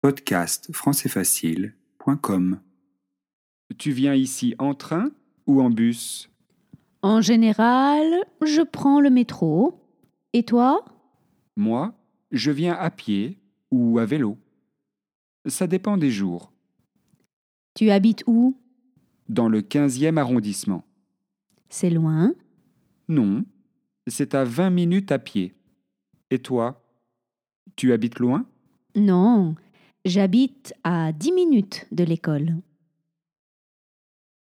podcastfrancaisfacile.com. Tu viens ici en train ou en bus? En général, je prends le métro. Et toi? Moi, je viens à pied ou à vélo. Ça dépend des jours. Tu habites où? Dans le 15e arrondissement. C'est loin? Non, c'est à 20 minutes à pied. Et toi? Tu habites loin? Non, j'habite à 10 minutes de l'école.